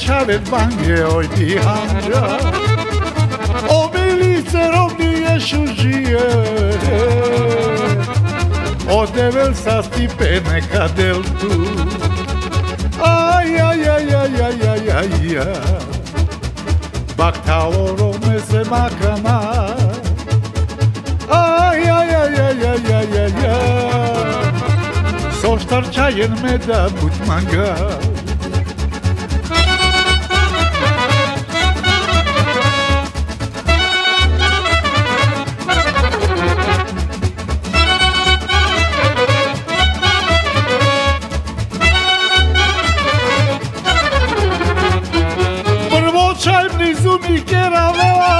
čaret bange oj dihanđa, obilice robnije šužije, odevel sa stipe neka deltu. Aj, aj, aj, aj, aj, aj, aj, aj, baktalo me se makana. Aj, aj, aj, aj, aj, aj, aj, aj, soštar čajen me da bud manga. Čaj blizu mi keravela,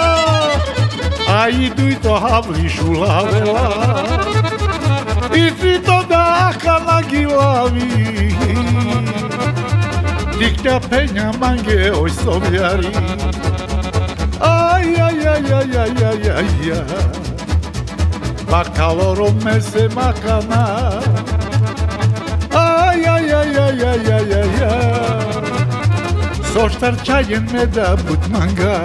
a idu i to havlišu lavela, i ti to daka na gilavi, tiknja penja mange oj sobljari. Aj, aj, aj, aj, aj, aj, aj, aj, bakalorom me se makana. Aj, aj, aj, aj, aj, aj, aj, aj, soštar čajen me da bud manga.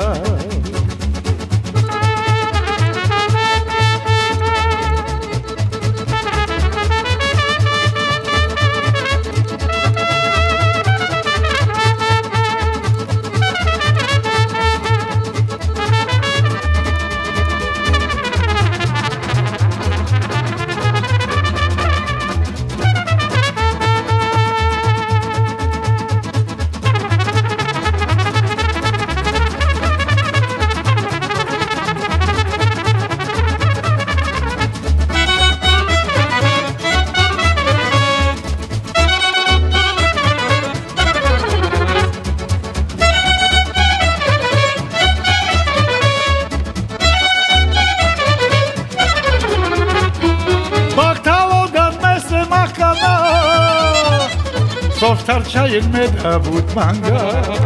Soštar čajen me da bud manga,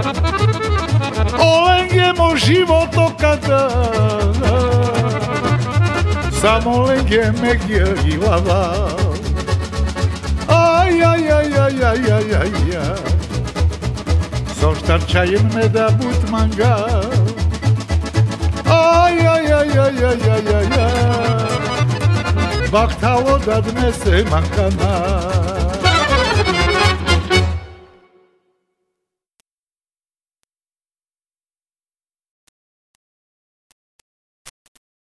olengemo život okada, samo lenge me gjelava. Aj, aj, aj, aj, aj, aj, aj, aj, soštar čajen me da bud manga. Aj, aj, aj, aj, aj, aj, aj, aj, baktalo da dnese makana.